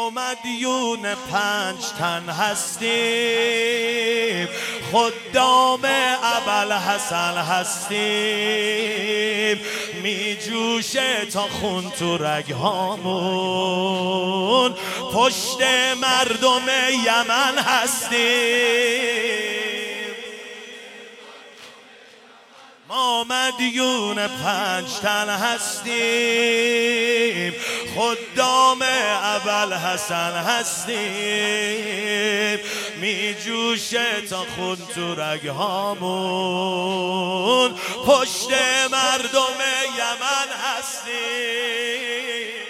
مدیون 5 تن هستیم، خدام ابوالحسن هستیم. می جوشه تا خون تو رگهامون، پشت مردم یمن هستیم. ما مدیون 5 تن هستیم، خدام ابوالحسن هستیم. می جوشه تا خون تو رگهامون، پشت مردم یمن هستیم.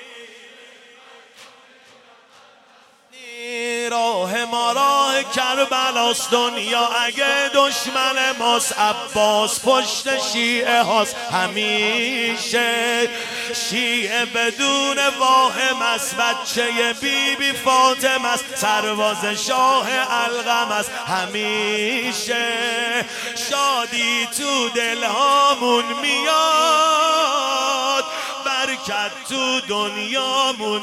راه ما راه کربلاست، دنیا اگه دشمن ماست، عباس پشت شیعه هاست همیشه. شیعه بدون واهم است، بچه بی فاطمه است، سرباز شاه القم است همیشه. شادی تو دلهامون میاد، برکت تو دنیامون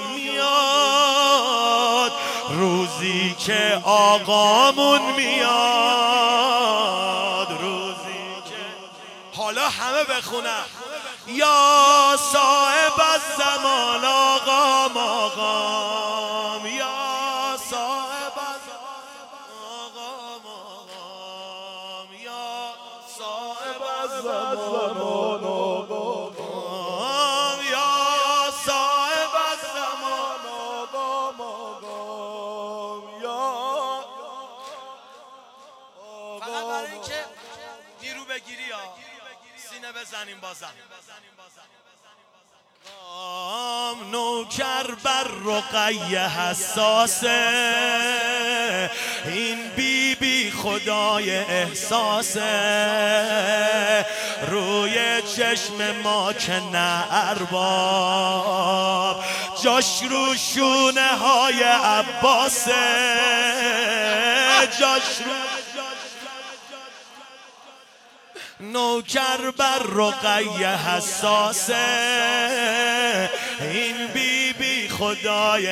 میاد، روزی که آقامون میاد، روزی که حالا همه بخونن. یا صاحب الزمان آقام آقام، یا صاحب آقام آقام، یا صاحب الزمان آقام، نیرو بگیری یا سینه بزنیم بازم. نوکر بر رقیه حساسه، این بی خدای احساسه. روی چشم ما که نه ارباب، جاش رو شونه های عباسه، جاش رو نوکر بر رقیه حساسه، این بی خدای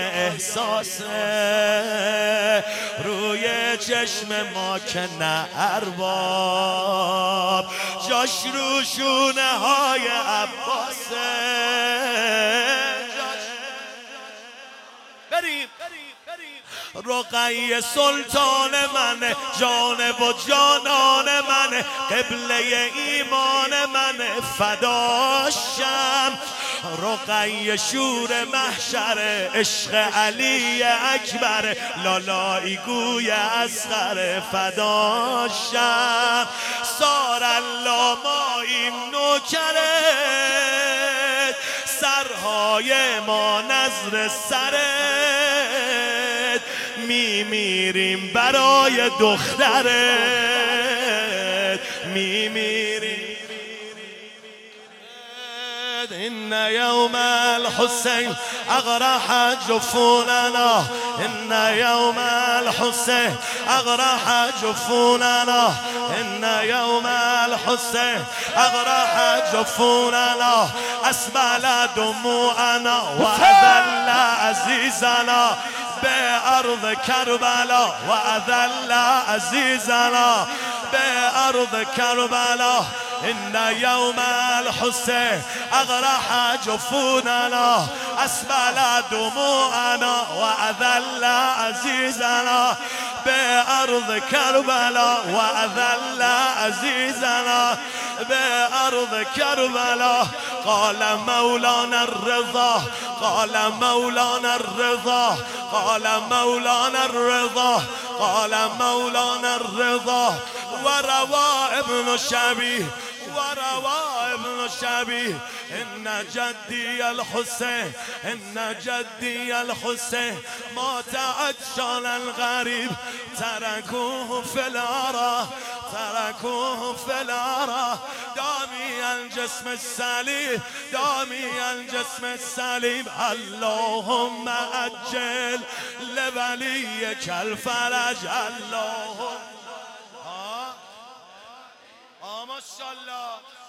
احساسه. روی چشم ما که نه ارباب، جاش رو شونه های عباسه. بریم رقیه سلطان منه، جانب و جانان منه، قبله ایمان منه، فداشم. رقیه شور محشر، عشق علی اکبر، لالایی گوی اصغر، فداشم. سار الله ماییم نوکرت، سرهای ما نظر سرت، میمیریم برای دخترت، میمیریم. إن يوم الحسين أغرح جفوننا، إن يوم الحسين أغرح جفوننا، إن يوم الحسين أغرح جفوننا، أسبل دموعنا وأذل عزيزنا بأرض كربلاء، وأذل عزيزنا بأرض كربلاء. إن يوم الحسين أغرح جفوننا، أسبل دموعنا وأذل عزيزنا بأرض كربلاء، وأذل عزيزنا بأرض كربلاء. قال مولانا الرضا، قال مولانا الرضا، قال مولانا الرضا، قال مولانا الرضا. وروى ابن شبيه، وروى ابن شبيه، إن جدي الحسين، إن جدي الحسين مات عطشان الغريب، تركوه في العرى، تركوه في العرى. دامي الجسم السليم، دامي الجسم السليم. اللهم أجل لوليك الفرج، اللهم ما شاء الله.